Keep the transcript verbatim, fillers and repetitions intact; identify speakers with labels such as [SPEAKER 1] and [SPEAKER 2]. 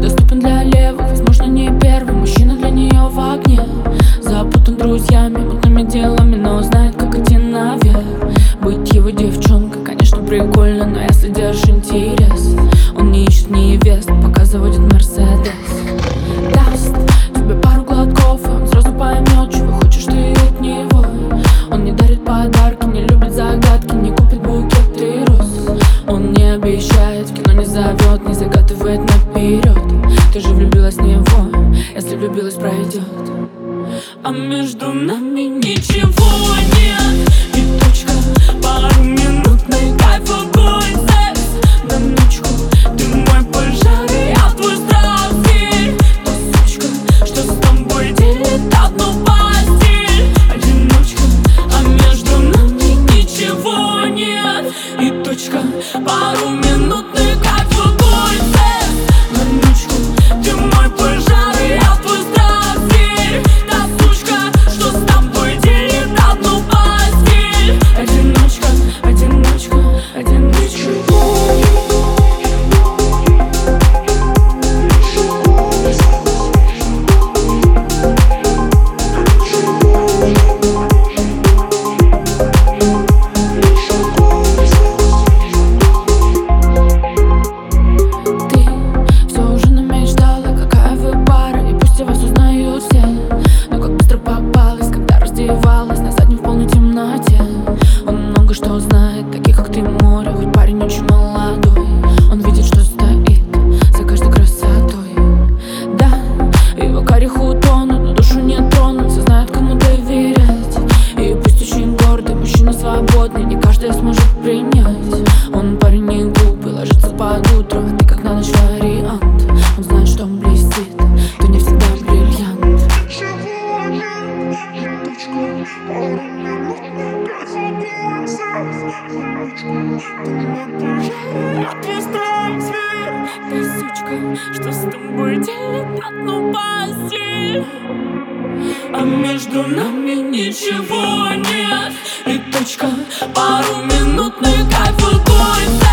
[SPEAKER 1] недоступен для левых, возможно, не первый мужчина для нее в огне. Запутан друзьями, мутными делами, но знает, как идти наверх. Быть его девчонкой, конечно, прикольно, но если держишь интерес, он не ищет невест, пока заводит Мерседес. Даст тебе пару глотков, и он сразу поймет, чего хочешь ты от него. Он не дарит подарки, не любит загадки, не купит букет и роз. Он не обещает, в кино не зовет, не загадывает наперед. Ты же влюбилась в него, если влюбилась, пройдет. А между нами ничего нет. И точка, пару минутный кайф, огонь, секс на ночку. Ты мой пожар, и я твой страстный. Та сучка, что с тобой делит одну постель. Одиночка, а между нами ничего нет. И точка, пару минутный кайф, огонь, секс на ночку. Ты мой пожар, и я твой страстный. Та сучка, что с тобой делит одну постель. Одиночка, одиночка, одиночка. На заднем в полной темноте. Он много что знает, таких как ты море. Хоть парень очень молодой, он видит, что стоит за каждой красотой. Да, его карих утонут, но душу не тронут. Все знают, кому доверять. И пусть очень гордый, мужчина свободный, не каждый сможет принять. Он парень не глупый, ложится под утро, а ты как на ночь вариант. Он знает, что он блестит, то не всегда бриллиант. Та сучка, что с тобой делит одну постель. А между нами ничего нет. И точка, пару минутный кайф, огонь.